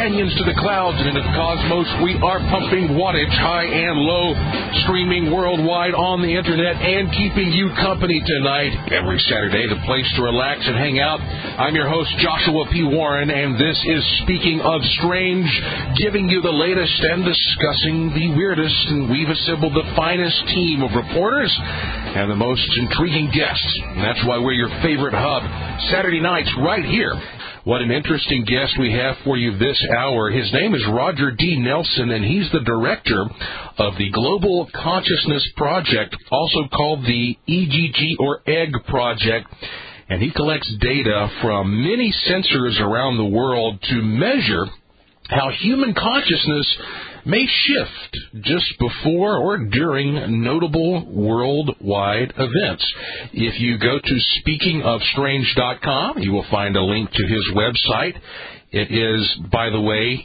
canyons to the clouds and into the cosmos, we are pumping wattage high and low, streaming worldwide on the internet and keeping you company tonight. Every Saturday, the place to relax and hang out. I'm your host, Joshua P. Warren, and this is Speaking of Strange, giving you the latest and discussing the weirdest. And we've assembled the finest team of reporters and the most intriguing guests. And that's why we're your favorite hub. Saturday nights right here. What an interesting guest we have for you this hour. His name is Roger D. Nelson, and he's the director of the Global Consciousness Project, also called the EGG or EGG Project. And he collects data from many sensors around the world to measure how human consciousness may shift just before or during notable worldwide events. If you go to speakingofstrange.com, you will find a link to his website. It is, by the way,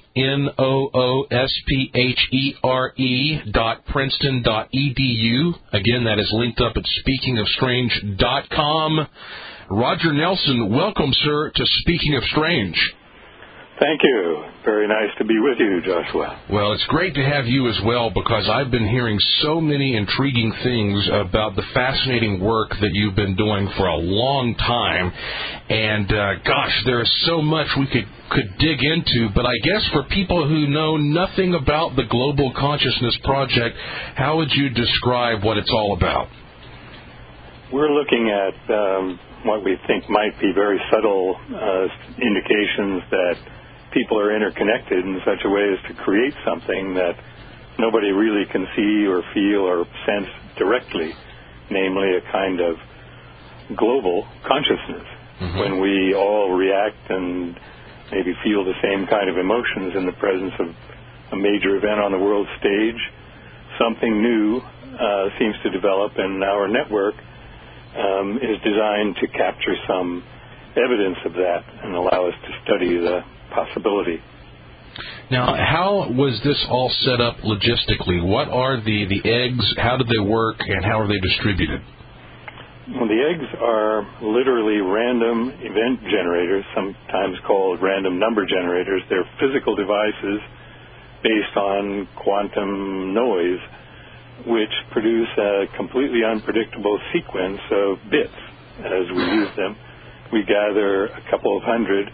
noosphere.princeton.edu. Again, that is linked up at speakingofstrange.com. Roger Nelson, welcome, sir, to Speaking of Strange. Thank you. Very nice to be with you, Joshua. Well, it's great to have you as well, because I've been hearing so many intriguing things about the fascinating work that you've been doing for a long time. And, gosh, there's so much we could dig into. But I guess for people who know nothing about the Global Consciousness Project, how would you describe what it's all about? We're looking at what we think might be very subtle indications that people are interconnected in such a way as to create something that nobody really can see or feel or sense directly, namely a kind of global consciousness. Mm-hmm. When we all react and maybe feel the same kind of emotions in the presence of a major event on the world stage, something new seems to develop, and our network is designed to capture some evidence of that and allow us to study the possibility. Now, how was this all set up logistically? What are the eggs? How do they work, and how are they distributed? Well, the eggs are literally random event generators, sometimes called random number generators. They're physical devices based on quantum noise, which produce a completely unpredictable sequence of bits as we use them. We gather a couple of hundred,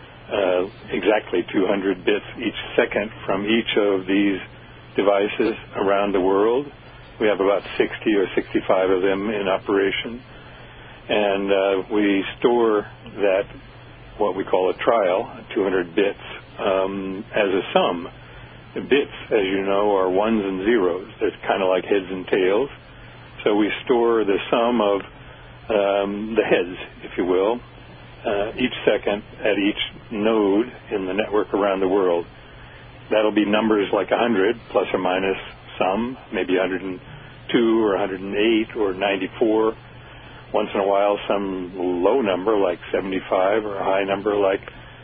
exactly 200 bits each second from each of these devices around the world. We have about 60 or 65 of them in operation. And we store that, what we call a trial, 200 bits, as a sum. The bits, as you know, are ones and zeros. They're kind of like heads and tails. So we store the sum of the heads, if you will, each second at each node in the network around the world. That'll be numbers like 100, plus or minus some, maybe 102 or 108 or 94. Once in a while, some low number like 75 or a high number like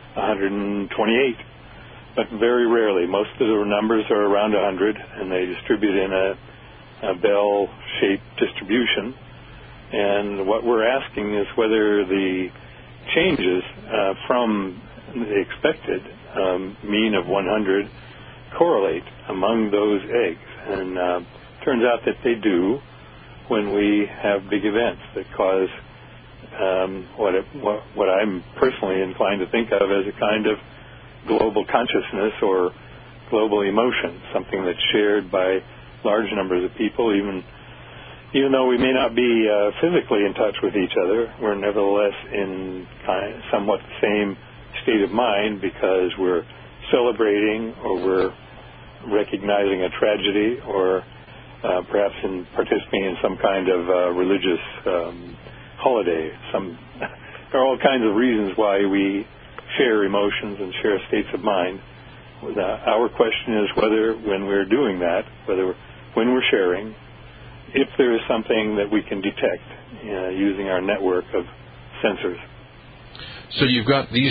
128. But very rarely. Most of the numbers are around 100, and they distribute in a bell-shaped distribution. And what we're asking is whether the changes from the expected mean of 100 correlate among those eggs. And turns out that they do when we have big events that cause what I'm personally inclined to think of as a kind of global consciousness or global emotion, something that's shared by large numbers of people. Even though we may not be physically in touch with each other, we're nevertheless in somewhat the same state of mind, because we're celebrating or we're recognizing a tragedy, or perhaps in participating in some kind of religious holiday. There are all kinds of reasons why we share emotions and share states of mind. Our question is whether, when we're doing that, when we're sharing, if there is something that we can detect using our network of sensors. So you've got these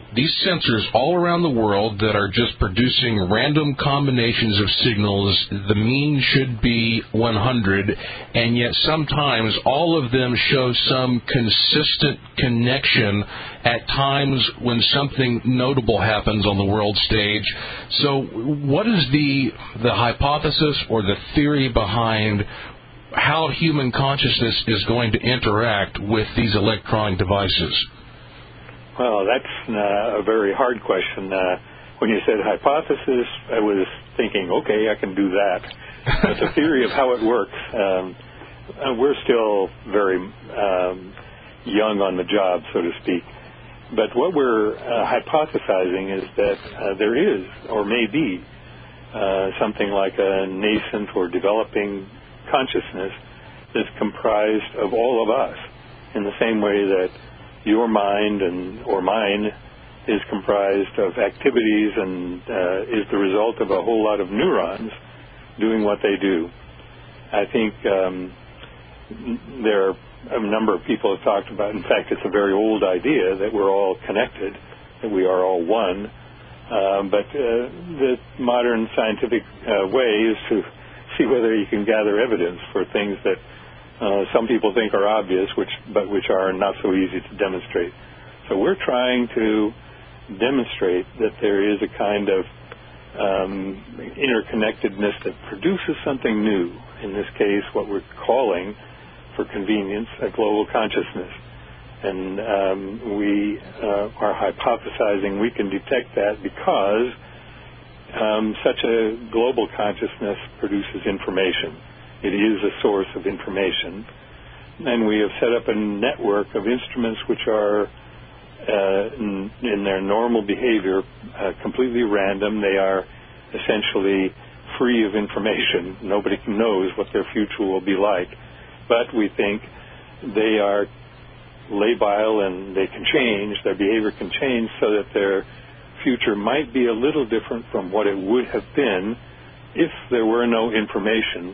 these sensors all around the world that are just producing random combinations of signals. The mean should be 100, and yet sometimes all of them show some consistent connection at times when something notable happens on the world stage. So what is the hypothesis or the theory behind how human consciousness is going to interact with these electronic devices? Well, that's a very hard question. When you said hypothesis, I was thinking, okay, I can do that. But the theory of how it works, we're still very young on the job, so to speak. But what we're hypothesizing is that there is, or may be, something like a nascent or developing consciousness that's comprised of all of us, in the same way that your mind or mine is comprised of activities and is the result of a whole lot of neurons doing what they do. I think there are a number of people have talked about, in fact, it's a very old idea that we're all connected, that we are all one. But the modern scientific way is to see whether you can gather evidence for things that some people think are obvious, but which are not so easy to demonstrate. So we're trying to demonstrate that there is a kind of interconnectedness that produces something new. In this case, what we're calling, for convenience, a global consciousness. And we are hypothesizing we can detect that because such a global consciousness produces information. It is a source of information. And we have set up a network of instruments which are, in their normal behavior, completely random. They are essentially free of information. Nobody knows what their future will be like. But we think they are labile and they can change, their behavior can change so that their future might be a little different from what it would have been if there were no information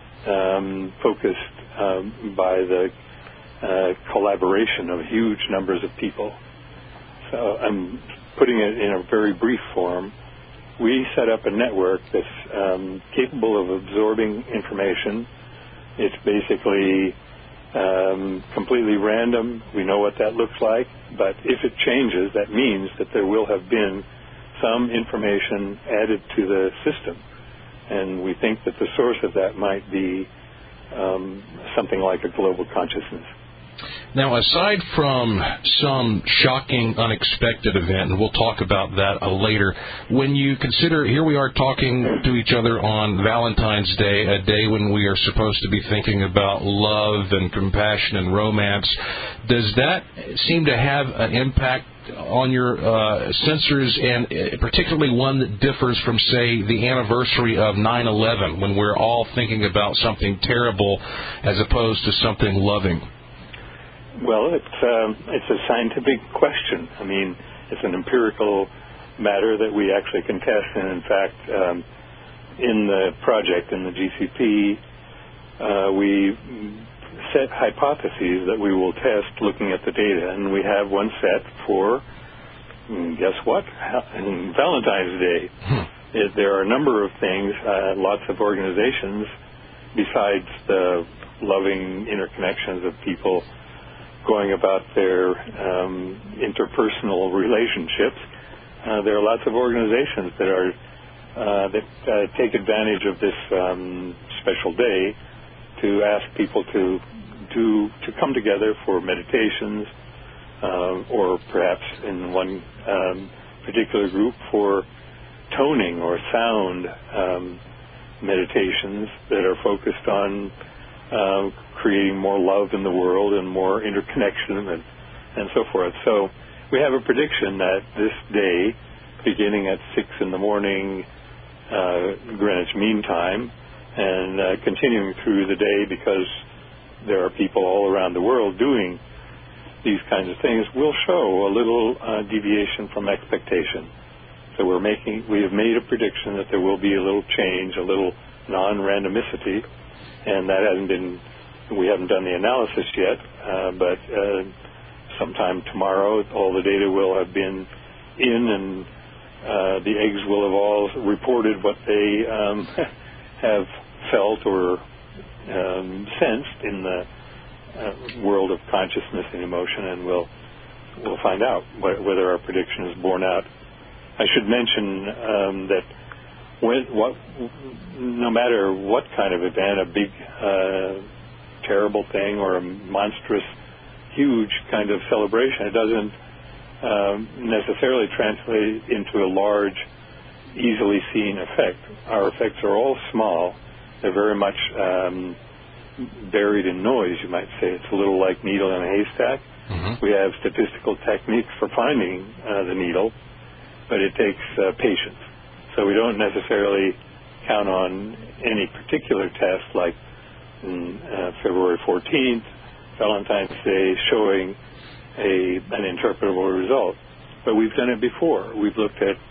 focused by the collaboration of huge numbers of people. So I'm putting it in a very brief form. We set up a network that's capable of absorbing information. It's basically completely random. We know what that looks like, but if it changes, that means that there will have been some information added to the system. And we think that the source of that might be something like a global consciousness. Now, aside from some shocking, unexpected event, and we'll talk about that later, when you consider, here we are talking to each other on Valentine's Day, a day when we are supposed to be thinking about love and compassion and romance, does that seem to have an impact on your sensors, and particularly one that differs from, say, the anniversary of 9/11, when we're all thinking about something terrible as opposed to something loving? Well, it's a scientific question. I mean, it's an empirical matter that we actually can test. And in fact, in the project, in the GCP, we set hypotheses that we will test looking at the data. And we have one set for, guess what? Valentine's Day. There are a number of things, lots of organizations, besides the loving interconnections of people going about their interpersonal relationships. There are lots of organizations that are that take advantage of this special day to ask people to come together for meditations, or perhaps in one particular group for toning or sound meditations that are focused on creating more love in the world and more interconnection and so forth. So we have a prediction that this day, beginning at 6 in the morning Greenwich Mean Time, and continuing through the day, because there are people all around the world doing these kinds of things, will show a little deviation from expectation. So we have made a prediction that there will be a little change, a little non-randomicity, and that we haven't done the analysis yet, but sometime tomorrow all the data will have been in, and the eggs will have all reported what they have felt or sensed in the world of consciousness and emotion, and we'll find out whether our prediction is borne out. I should mention that no matter what kind of event, a big, terrible thing or a monstrous, huge kind of celebration, it doesn't necessarily translate into a large, easily seen effect. Our effects are all small. They're very much buried in noise, you might say. It's a little like needle in a haystack. Mm-hmm. We have statistical techniques for finding the needle, but it takes patience. So we don't necessarily count on any particular test like February 14th, Valentine's Day, showing an interpretable result. But we've done it before. We've looked at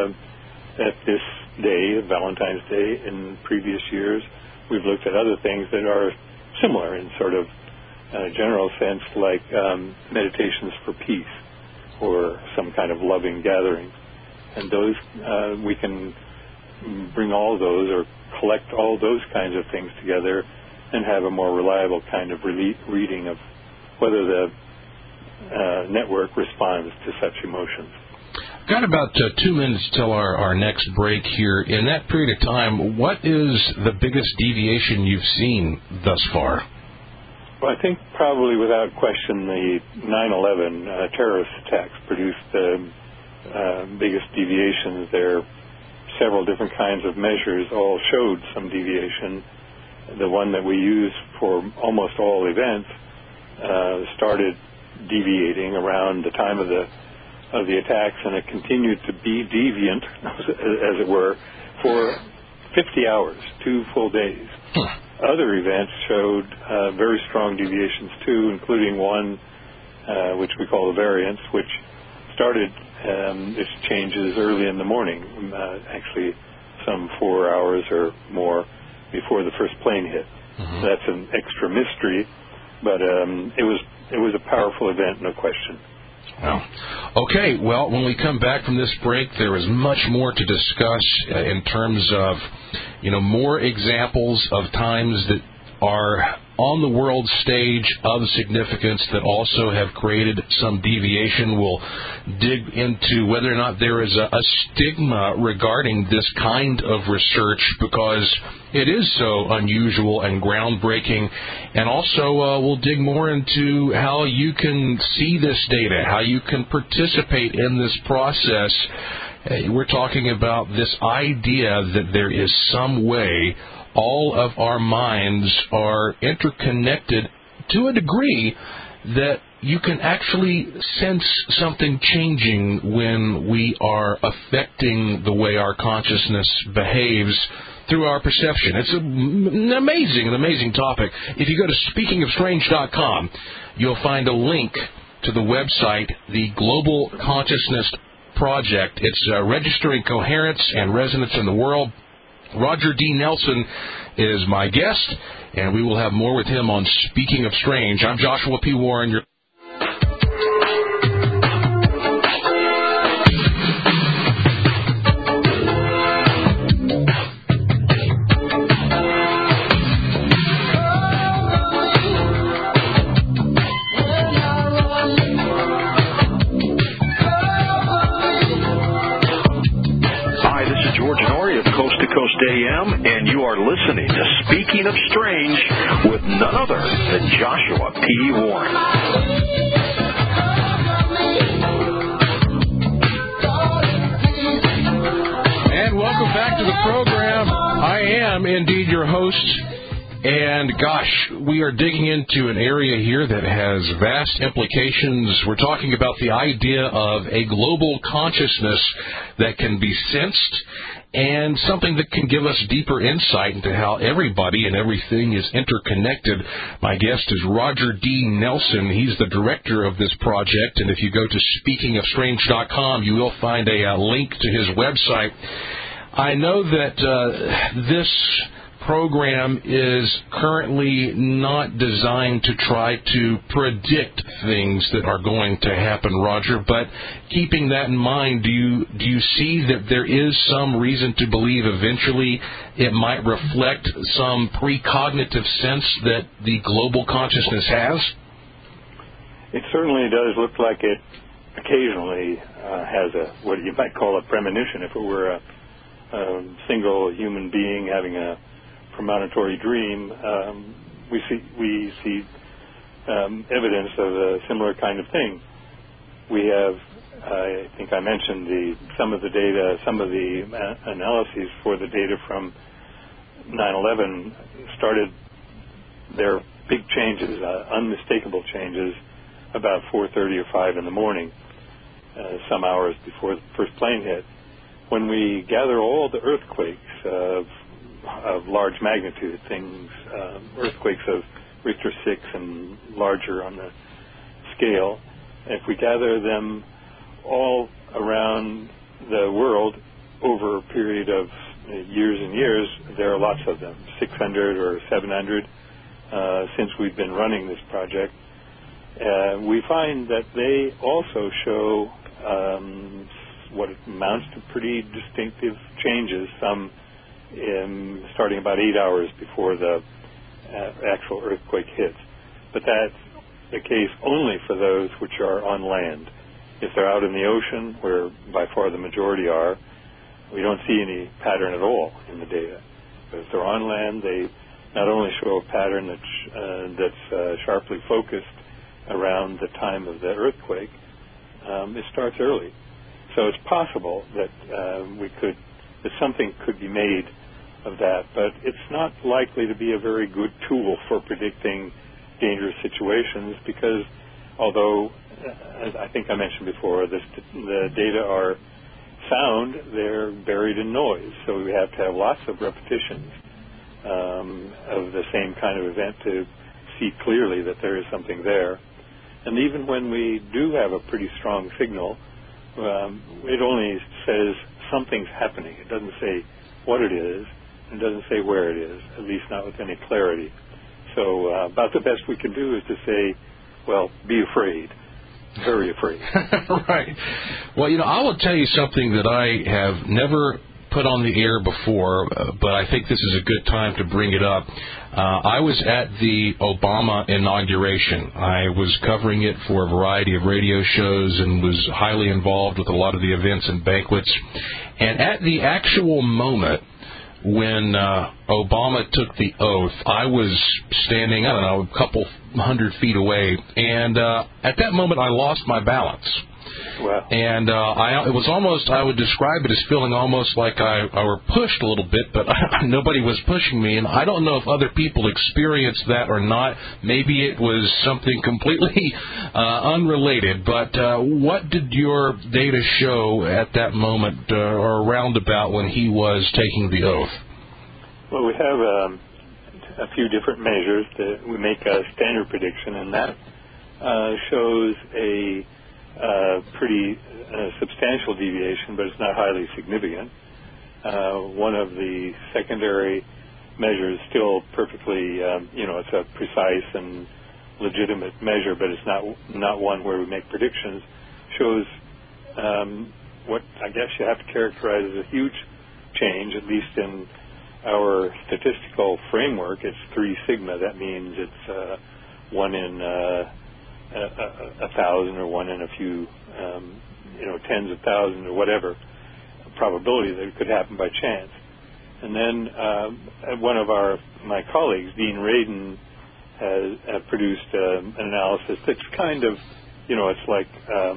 this day, Valentine's Day, in previous years. We've looked at other things that are similar in sort of general sense, like meditations for peace or some kind of loving gathering. And those, we can bring all those or collect all those kinds of things together and have a more reliable kind of reading of whether the network responds to such emotions. Got about 2 minutes till our next break here. In that period of time, what is the biggest deviation you've seen thus far? Well, I think probably without question the 9/11 terrorist attacks produced the biggest deviations there. Several different kinds of measures all showed some deviation. The one that we use for almost all events started deviating around the time of the attacks, and it continued to be deviant, as it were, for 50 hours, 2 full days. Other events showed very strong deviations too, including one which we call the variance, which started its changes early in the morning, actually some 4 hours or more before the first plane hit. Mm-hmm. That's an extra mystery, but it was a powerful event, no question. Wow. Okay, well, when we come back from this break, there is much more to discuss in terms of, more examples of times that are on the world stage of significance that also have created some deviation. We'll dig into whether or not there is a stigma regarding this kind of research because it is so unusual and groundbreaking. And also we'll dig more into how you can see this data, how you can participate in this process. We're talking about this idea that there is some way all of our minds are interconnected to a degree that you can actually sense something changing when we are affecting the way our consciousness behaves through our perception. It's an amazing topic. If you go to speakingofstrange.com, you'll find a link to the website, the Global Consciousness Project. It's registering coherence and resonance in the world. Roger D. Nelson is my guest, and we will have more with him on Speaking of Strange. I'm Joshua P. Warren. AM, and you are listening to Speaking of Strange with none other than Joshua P. Warren. And welcome back to the program. I am indeed your host. And gosh, we are digging into an area here that has vast implications. We're talking about the idea of a global consciousness that can be sensed and something that can give us deeper insight into how everybody and everything is interconnected. My guest is Roger D. Nelson. He's the director of this project, and if you go to speakingofstrange.com, you will find a link to his website. I know that this program is currently not designed to try to predict things that are going to happen, Roger, but keeping that in mind, do you see that there is some reason to believe eventually it might reflect some precognitive sense that the global consciousness has? It certainly does look like it occasionally has what you might call a premonition. If it were a single human being having a premonitory dream, we see evidence of a similar kind of thing. We have, I think I mentioned some of the data, some of the analyses for the data from 9/11 started their big changes, unmistakable changes, about 4:30 or 5 in the morning, some hours before the first plane hit. When we gather all the earthquakes of large magnitude, earthquakes of Richter 6 and larger on the scale, if we gather them all around the world over a period of years and years, there are lots of them, 600 or 700 since we've been running this project. We find that they also show what amounts to pretty distinctive changes, some starting about 8 hours before the actual earthquake hits. But that's the case only for those which are on land. If they're out in the ocean, where by far the majority are, we don't see any pattern at all in the data. But if they're on land, they not only show a pattern that's sharply focused around the time of the earthquake, it starts early. So it's possible that that something could be made of that, but it's not likely to be a very good tool for predicting dangerous situations because, although, as I think I mentioned before, the data are sound, they're buried in noise. So we have to have lots of repetitions of the same kind of event to see clearly that there is something there. And even when we do have a pretty strong signal, it only says something's happening. It doesn't say what it is. It doesn't say where it is, at least not with any clarity. So about the best we can do is to say, well, be afraid, very afraid. Right. Well, I will tell you something that I have never put on the air before, but I think this is a good time to bring it up. I was at the Obama inauguration. I was covering it for a variety of radio shows and was highly involved with a lot of the events and banquets. And at the actual moment when Obama took the oath, I was standing, a couple 100 feet away, and at that moment I lost my balance. Wow. And it was almost, I would describe it as feeling almost like I were pushed a little bit, but nobody was pushing me. And I don't know if other people experienced that or not. Maybe it was something completely unrelated. But what did your data show at that moment or around about when he was taking the oath? Well, we have a few different measures that we make a standard prediction, and that shows a pretty substantial deviation, but it's not highly significant. One of the secondary measures still perfectly, it's a precise and legitimate measure, but it's not one where we make predictions, shows what I guess you have to characterize as a huge change, at least in our statistical framework. It's 3 sigma. That means it's 1 in 1,000 or 1 in a few, tens of thousands or whatever probability that it could happen by chance. And then one of my colleagues, Dean Radin, has produced an analysis that's kind of, it's like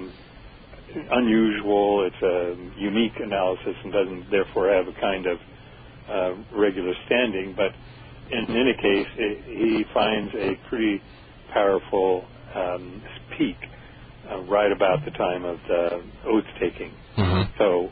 unusual. It's a unique analysis and doesn't therefore have a kind of regular standing. But in any case, he finds a pretty powerful peak right about the time of the oath taking. Mm-hmm. So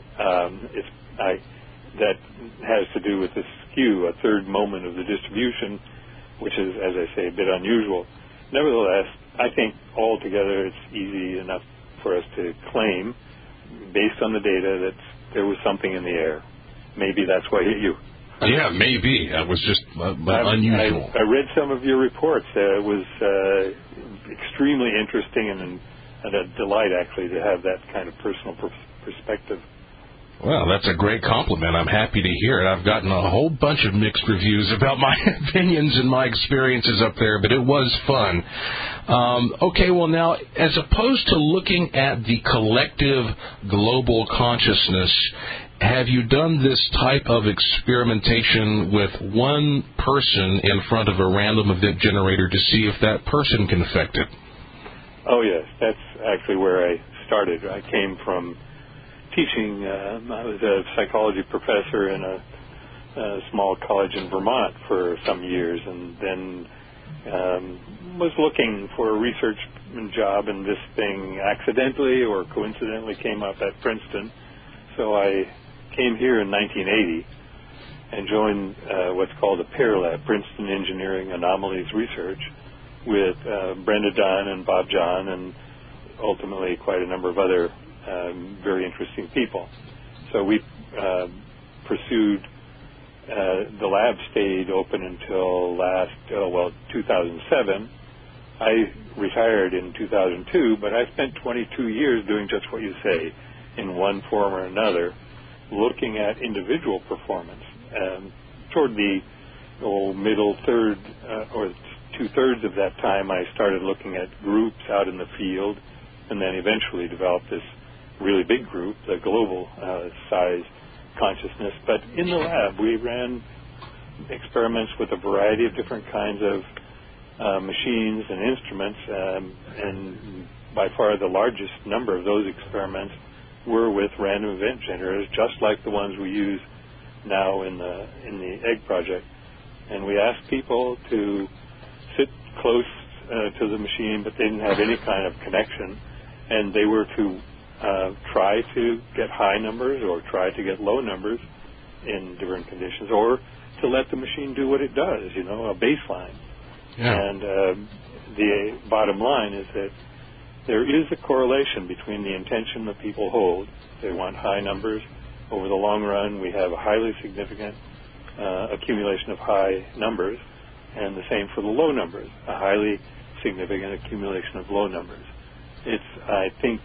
that has to do with the skew, a third moment of the distribution, which is, as I say, a bit unusual. Nevertheless, I think altogether it's easy enough for us to claim, based on the data, that there was something in the air. Maybe that's what hit you. Yeah, maybe. That was just unusual. I read some of your reports. It was extremely interesting and a delight, actually, to have that kind of personal perspective. Well, that's a great compliment. I'm happy to hear it. I've gotten a whole bunch of mixed reviews about my opinions and my experiences up there, but it was fun. Okay, well, now, as opposed to looking at the collective global consciousness, have you done this type of experimentation with one person in front of a random event generator to see if that person can affect it? Oh, yes. That's actually where I started. I came from teaching. I was a psychology professor in a small college in Vermont for some years, and then was looking for a research job, and this thing accidentally or coincidentally came up at Princeton. So I came here in 1980 and joined what's called a PAIR lab, Princeton Engineering Anomalies Research, with Brenda Dunn and Bob John and ultimately quite a number of other very interesting people. So we pursued, the lab stayed open until 2007. I retired in 2002, but I spent 22 years doing just what you say, in one form or another, looking at individual performance. Toward the middle third or two-thirds of that time, I started looking at groups out in the field, and then eventually developed this really big group, the global size consciousness. But in the lab, we ran experiments with a variety of different kinds of machines and instruments, and by far the largest number of those experiments were with random event generators, just like the ones we use now in the Egg Project. And we asked people to sit close to the machine, but they didn't have any kind of connection, and they were to try to get high numbers or try to get low numbers in different conditions, or to let the machine do what it does, a baseline. Yeah. And the bottom line is that there is a correlation between the intention that people hold. They want high numbers. Over the long run, we have a highly significant accumulation of high numbers, and the same for the low numbers, a highly significant accumulation of low numbers. I think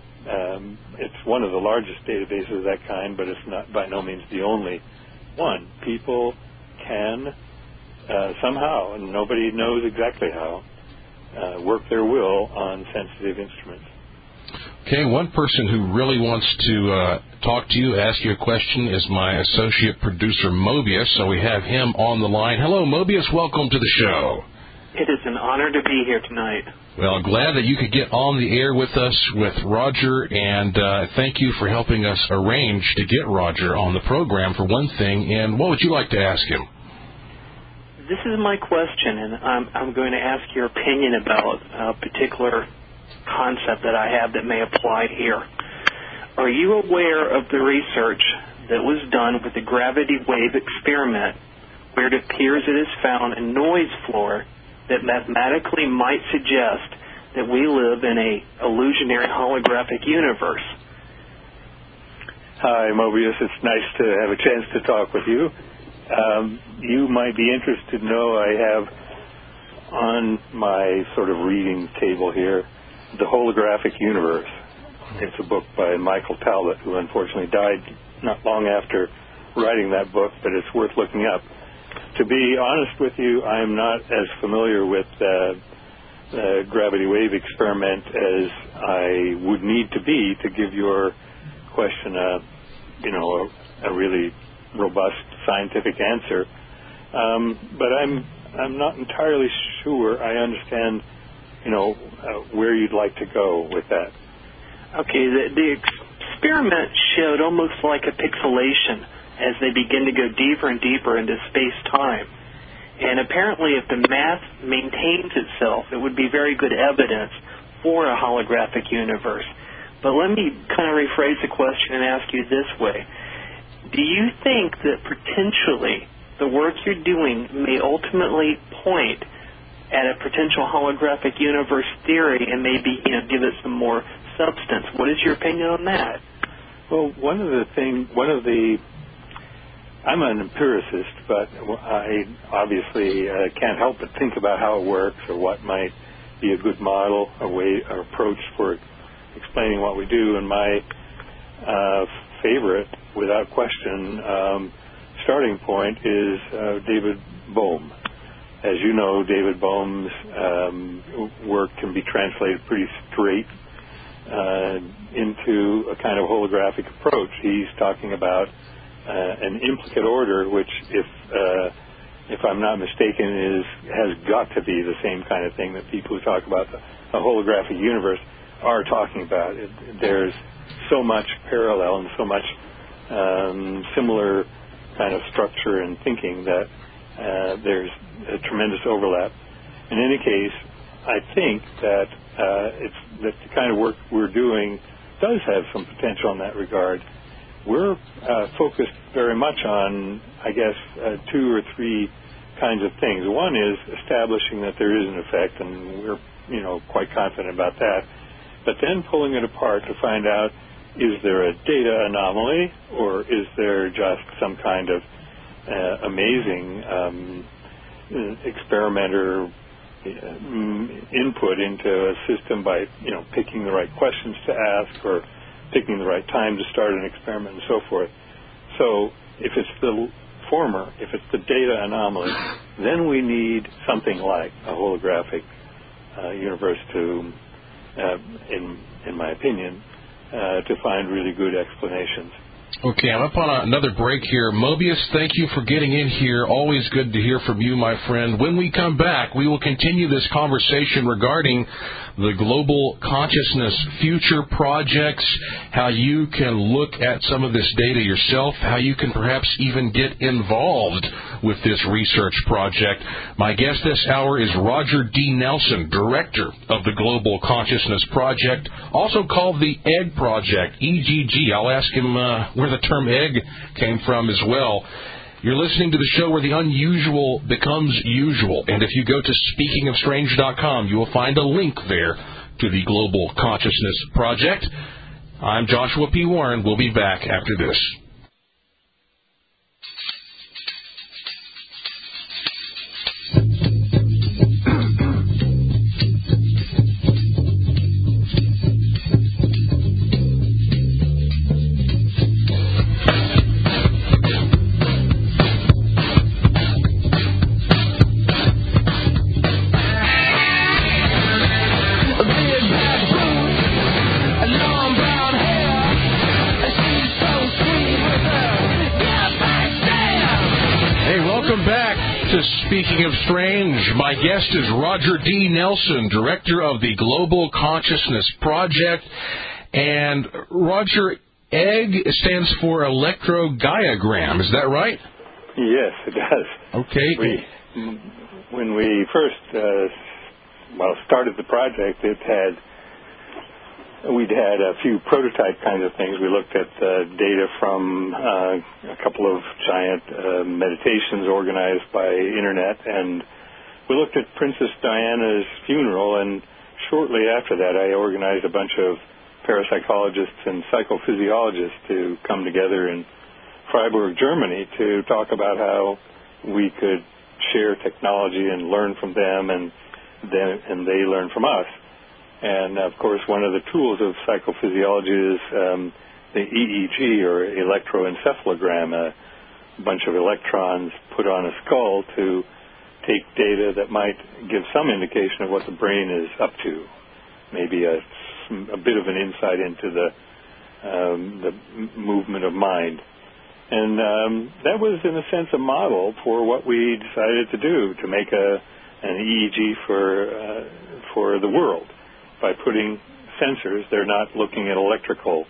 it's one of the largest databases of that kind, but it's not by no means the only one. People can somehow, and nobody knows exactly how, work their will on sensitive instruments. Okay, one person who really wants to talk to you, ask you a question, is my associate producer, Mobius. So we have him on the line. Hello, Mobius. Welcome to the show. It is an honor to be here tonight. Well, glad that you could get on the air with us with Roger, and thank you for helping us arrange to get Roger on the program, for one thing. And what would you like to ask him? This is my question, and I'm going to ask your opinion about a particular concept that I have that may apply here. Are you aware of the research that was done with the gravity wave experiment, where it appears it has found a noise floor that mathematically might suggest that we live in an illusionary holographic universe? Hi, Mobius. It's nice to have a chance to talk with you. You might be interested to know I have on my sort of reading table here The Holographic Universe. It's a book by Michael Talbot, who unfortunately died not long after writing that book, but it's worth looking up. To be honest with you, I'm not as familiar with the gravity wave experiment as I would need to be to give your question a really robust scientific answer. But I'm not entirely sure I understand, where you'd like to go with that. Okay, the experiment showed almost like a pixelation as they begin to go deeper and deeper into space-time. And apparently if the math maintains itself, it would be very good evidence for a holographic universe. But let me kind of rephrase the question and ask you this way. Do you think that potentially the work you're doing may ultimately point at a potential holographic universe theory and maybe give it some more substance? What is your opinion on that? Well, one of the I'm an empiricist, but I obviously can't help but think about how it works or what might be a good model, a way, or approach for explaining what we do. And my favorite, without question, starting point is David Bohm. As you know, David Bohm's work can be translated pretty straight into a kind of holographic approach. He's talking about an implicate order, which, if I'm not mistaken, has got to be the same kind of thing that people who talk about a holographic universe are talking about. There's so much parallel and so much similar kind of structure and thinking that there's a tremendous overlap. In any case, I think that that the kind of work we're doing does have some potential in that regard. We're focused very much on, I guess, 2 or 3 kinds of things. One is establishing that there is an effect, and we're quite confident about that. But then pulling it apart to find out, is there a data anomaly, or is there just some kind of amazing experimenter input into a system by picking the right questions to ask or picking the right time to start an experiment and so forth. So if it's the former, if it's the data anomaly, then we need something like a holographic universe to, in my opinion, to find really good explanations. Okay, I'm up on another break here. Mobius, thank you for getting in here. Always good to hear from you, my friend. When we come back, we will continue this conversation regarding the Global Consciousness Future projects, how you can look at some of this data yourself, how you can perhaps even get involved with this research project. My guest this hour is Roger D. Nelson, Director of the Global Consciousness Project, also called the EGG Project, EGG. I'll ask him where the term egg came from as well. You're listening to the show where the unusual becomes usual. And if you go to speakingofstrange.com, you will find a link there to the Global Consciousness Project. I'm Joshua P. Warren. We'll be back after this. Speaking of Strange, my guest is Roger D. Nelson, Director of the Global Consciousness Project. And Roger, EGG stands for electrogaiagram. Is that right? Yes, it does. Okay. When we first started the project, we'd had a few prototype kinds of things. We looked at data from a couple of giant meditations organized by Internet, and we looked at Princess Diana's funeral, and shortly after that I organized a bunch of parapsychologists and psychophysiologists to come together in Freiburg, Germany, to talk about how we could share technology and learn from them, and they learn from us. And, of course, one of the tools of psychophysiology is the EEG, or electroencephalogram, a bunch of electrons put on a skull to take data that might give some indication of what the brain is up to, maybe a bit of an insight into the movement of mind. And that was, in a sense, a model for what we decided to do, to make an EEG for the world. By putting sensors, they're not looking at electrical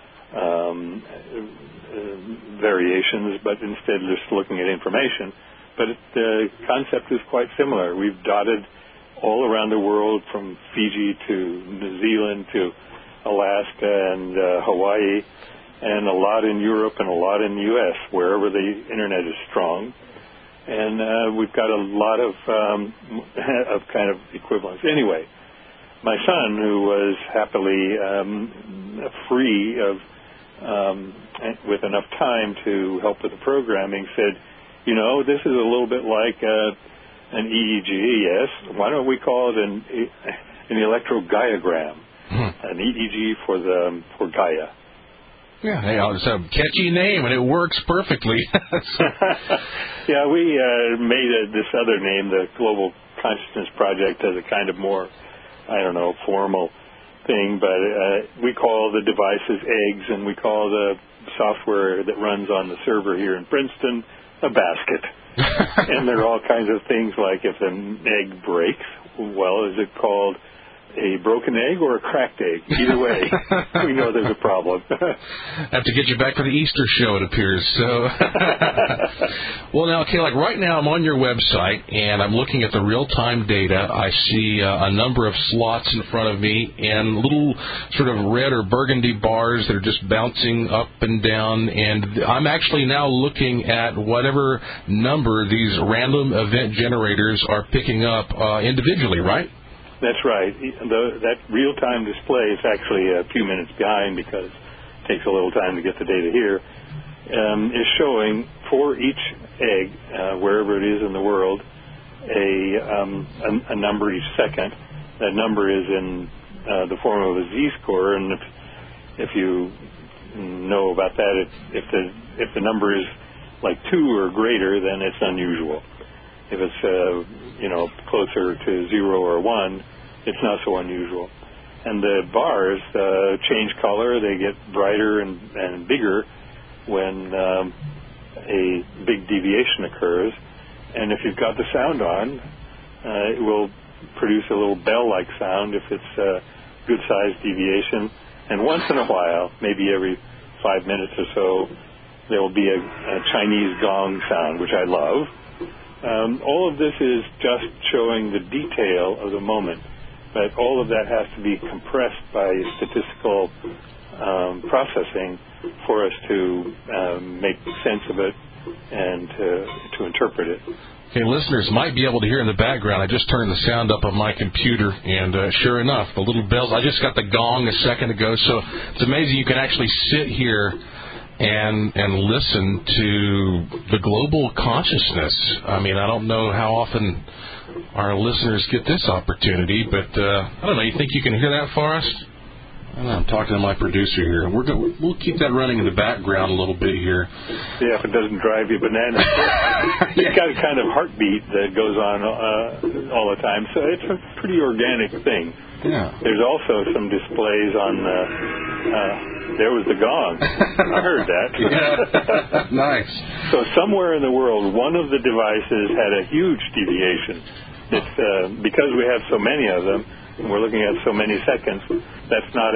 variations, but instead just looking at information. But the concept is quite similar. We've dotted all around the world, from Fiji to New Zealand to Alaska and Hawaii, and a lot in Europe and a lot in the U.S., wherever the Internet is strong. And we've got a lot of kind of equivalents. Anyway, my son, who was happily free of with enough time to help with the programming, said, this is a little bit like an EEG, yes. Why don't we call it an electrogaiagram, an EEG for Gaia? Yeah, it's a catchy name, and it works perfectly. Yeah, we made this other name, the Global Consciousness Project, as a kind of more, formal thing, but we call the devices eggs, and we call the software that runs on the server here in Princeton a basket. And there are all kinds of things like if an egg breaks, well, is it called a broken egg or a cracked egg? Either way, we know there's a problem. I have to get you back for the Easter show, it appears. So, well, now, okay, like right now I'm on your website, and I'm looking at the real-time data. I see a number of slots in front of me and little sort of red or burgundy bars that are just bouncing up and down, and I'm actually now looking at whatever number these random event generators are picking up individually, right? That's right. That real-time display is actually a few minutes behind because it takes a little time to get the data here, is showing for each egg, wherever it is in the world, a number each second. That number is in the form of a z-score, and if you know about that, if the number is like 2 or greater, then it's unusual. If it's closer to 0 or 1, it's not so unusual. And the bars change color; they get brighter and bigger when a big deviation occurs. And if you've got the sound on, it will produce a little bell-like sound if it's a good-sized deviation. And once in a while, maybe every 5 minutes or so, there will be a Chinese gong sound, which I love. All of this is just showing the detail of the moment, but all of that has to be compressed by statistical processing for us to make sense of it and to interpret it. Okay, listeners might be able to hear in the background. I just turned the sound up on my computer, and sure enough, the little bells. I just got the gong a second ago, so it's amazing you can actually sit here and listen to the global consciousness. I mean, I don't know how often our listeners get this opportunity, but I don't know. You think you can hear that for us? I don't know, I'm talking to my producer here. We'll keep that running in the background a little bit here. Yeah, if it doesn't drive you bananas. It's got a kind of heartbeat that goes on all the time, so it's a pretty organic thing. Yeah. There's also some displays on there was the gong. I heard that. Yeah. Nice. So somewhere in the world, one of the devices had a huge deviation. It's because we have so many of them, and we're looking at so many seconds, that's not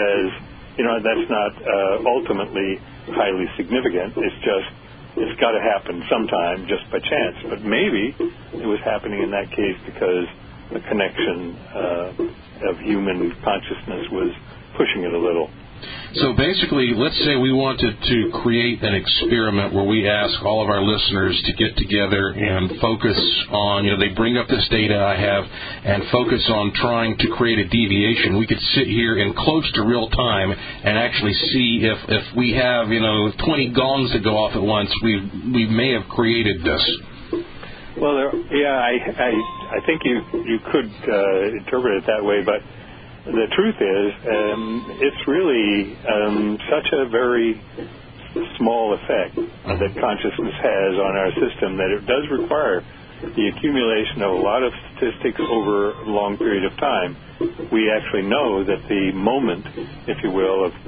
ultimately highly significant. It's got to happen sometime just by chance. But maybe it was happening in that case because the connection of human consciousness was pushing it a little. So basically, let's say we wanted to create an experiment where we ask all of our listeners to get together and focus on, they bring up this data I have and focus on trying to create a deviation. We could sit here in close to real time and actually see if we have, 20 gongs that go off at once, we may have created this. Well, I think you could interpret it that way, but the truth is, it's really such a very small effect that consciousness has on our system that it does require the accumulation of a lot of statistics over a long period of time. We actually know that the moment, if you will, of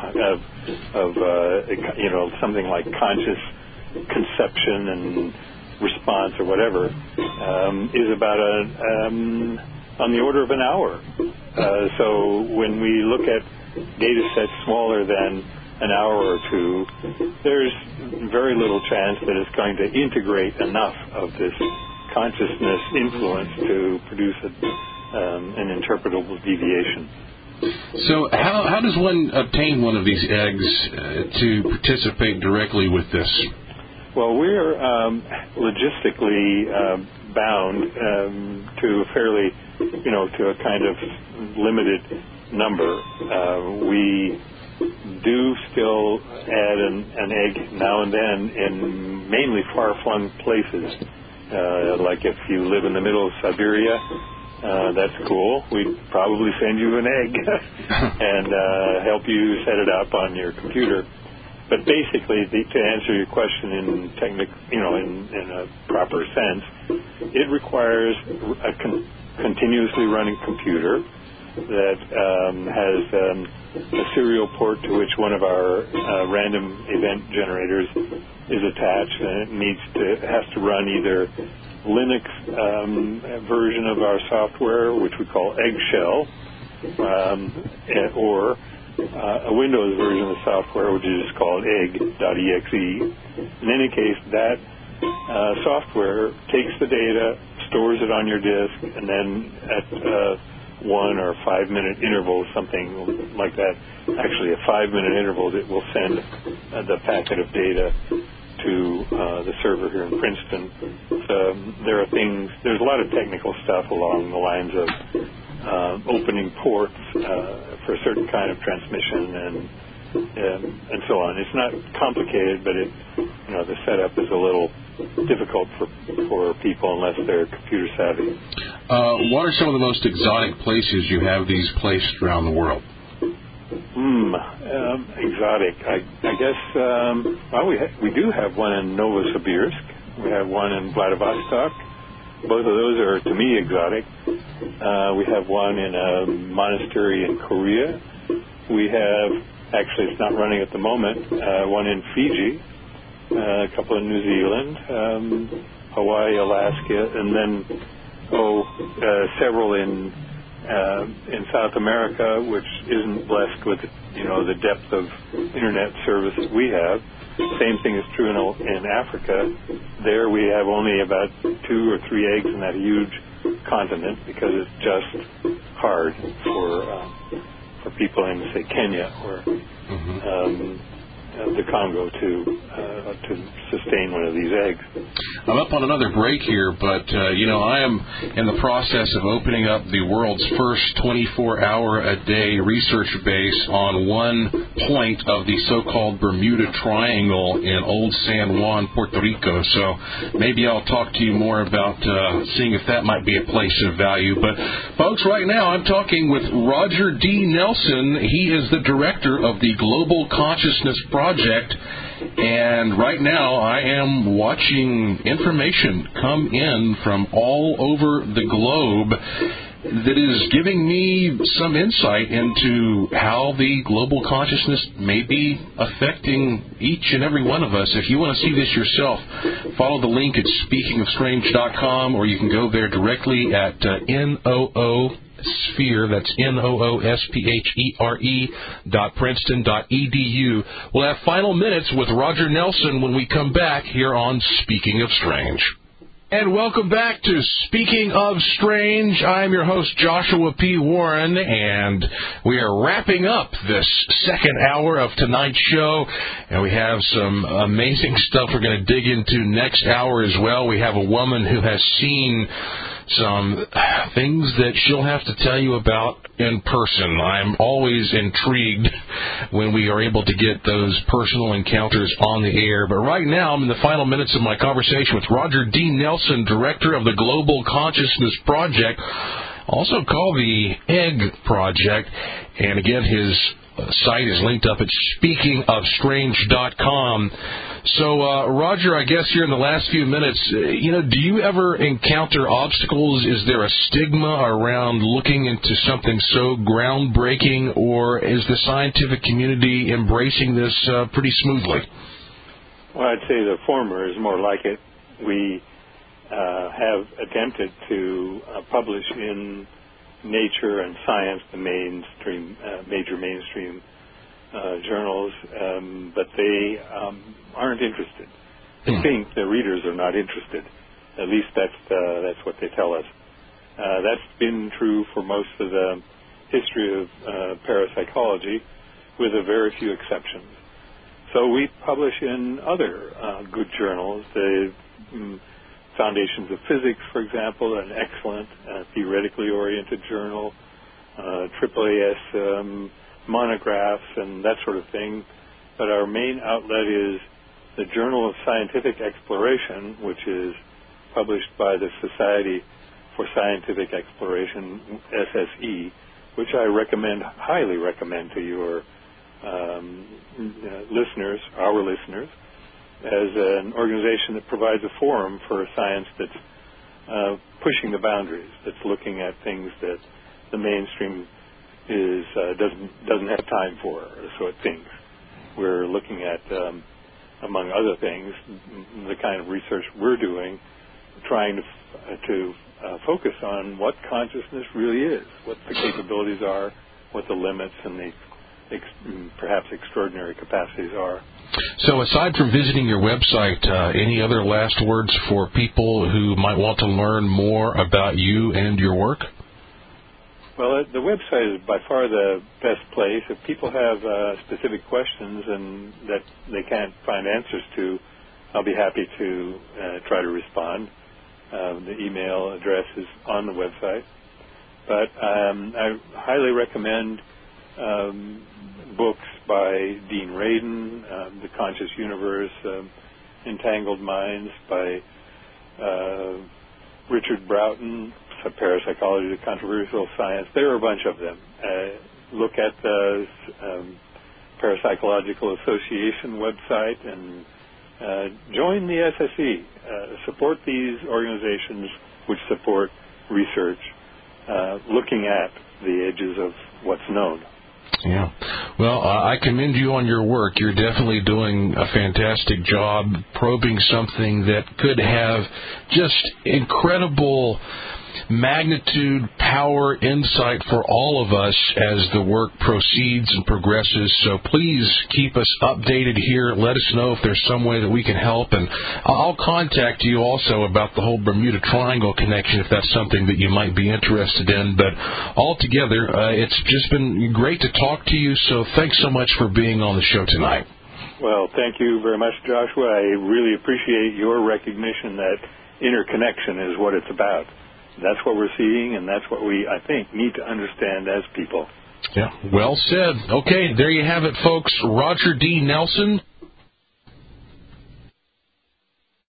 something like conscious conception and response or whatever is about on the order of an hour. So when we look at data sets smaller than an hour or two, there's very little chance that it's going to integrate enough of this consciousness influence to produce an interpretable deviation. So how does one obtain one of these eggs to participate directly with this? Well, we're logistically bound to a fairly, to a kind of limited number. We do still add an egg now and then in mainly far-flung places. Like if you live in the middle of Siberia, that's cool. We'd probably send you an egg and help you set it up on your computer. But basically, to answer your question in a proper sense, it requires a continuously running computer that has a serial port to which one of our random event generators is attached, and it has to run either Linux version of our software, which we call Eggshell, or a Windows version of the software, which is called egg.exe. In any case, that software takes the data, stores it on your disk, and then at 1 or 5 minute intervals, something like that, actually at 5 minute intervals, it will send the packet of data to the server here in Princeton. There's a lot of technical stuff along the lines of opening ports for a certain kind of transmission and so on. It's not complicated, but the setup is a little difficult for people unless they're computer savvy. What are some of the most exotic places you have these placed around the world? Exotic. I guess, we do have one in Novosibirsk. We have one in Vladivostok. Both of those are, to me, exotic. We have one in a monastery in Korea. We have, actually it's not running at the moment, one in Fiji, a couple in New Zealand, Hawaii, Alaska, and then, several in South America, which isn't blessed with, the depth of internet service that we have. Same thing is true in Africa. There we have only about 2 or 3 eggs in that huge continent because it's just hard for people in, say, Kenya or the Congo to sustain one of these eggs. I'm up on another break here, but, I am in the process of opening up the world's first 24-hour-a-day research base on one point of the so-called Bermuda Triangle in Old San Juan, Puerto Rico. So maybe I'll talk to you more about seeing if that might be a place of value. But, folks, right now I'm talking with Roger D. Nelson. He is the director of the Global Consciousness Project. And right now I am watching information come in from all over the globe that is giving me some insight into how the global consciousness may be affecting each and every one of us. If you want to see this yourself, follow the link at speakingofstrange.com, or you can go there directly at Noosphere, that's noosphere.princeton.edu. We'll have final minutes with Roger Nelson when we come back here on Speaking of Strange. And welcome back to Speaking of Strange. I'm your host, Joshua P. Warren, and we are wrapping up this second hour of tonight's show, and we have some amazing stuff we're going to dig into next hour as well. We have a woman who has seen some things that she'll have to tell you about in person. I'm always intrigued when we are able to get those personal encounters on the air. But right now, I'm in the final minutes of my conversation with Roger D. Nelson, director of the Global Consciousness Project, also called the Egg Project. And again, his site is linked up at speakingofstrange.com. So, Roger, I guess here in the last few minutes, do you ever encounter obstacles? Is there a stigma around looking into something so groundbreaking, or is the scientific community embracing this pretty smoothly? Well, I'd say the former is more like it. We have attempted to publish in Nature and Science, the major mainstream journals, but they aren't interested. They think the readers are not interested. At least that's what they tell us. That's been true for most of the history of parapsychology, with a very few exceptions. So we publish in other good journals. The Foundations of Physics, for example, an excellent theoretically oriented journal. AAAS monographs and that sort of thing. But our main outlet is the Journal of Scientific Exploration, which is published by the Society for Scientific Exploration, SSE, which I highly recommend to your listeners, our listeners, as an organization that provides a forum for science that's pushing the boundaries, that's looking at things that the mainstream doesn't have time for, so it thinks. We're looking at, among other things, the kind of research we're doing, trying to focus on what consciousness really is, what the capabilities are, what the limits and the perhaps extraordinary capacities are. So aside from visiting your website, any other last words for people who might want to learn more about you and your work? Well, the website is by far the best place. If people have specific questions and that they can't find answers to, I'll be happy to try to respond. The email address is on the website. But I highly recommend books by Dean Radin, The Conscious Universe, Entangled Minds by Richard Broughton, Parapsychology, The Controversial Science. There are a bunch of them. Look at the Parapsychological Association website and join the SSE. Support these organizations which support research, looking at the edges of what's known. Yeah. Well, I commend you on your work. You're definitely doing a fantastic job probing something that could have just incredible magnitude, power, insight for all of us as the work proceeds and progresses. So please keep us updated here. Let us know if there's some way that we can help. And I'll contact you also about the whole Bermuda Triangle connection if that's something that you might be interested in. But altogether, it's just been great to talk to you. So thanks so much for being on the show tonight. Well, thank you very much, Joshua. I really appreciate your recognition that interconnection is what it's about. That's what we're seeing, and that's what we, I think, need to understand as people. Yeah, well said. Okay, there you have it, folks. Roger D. Nelson.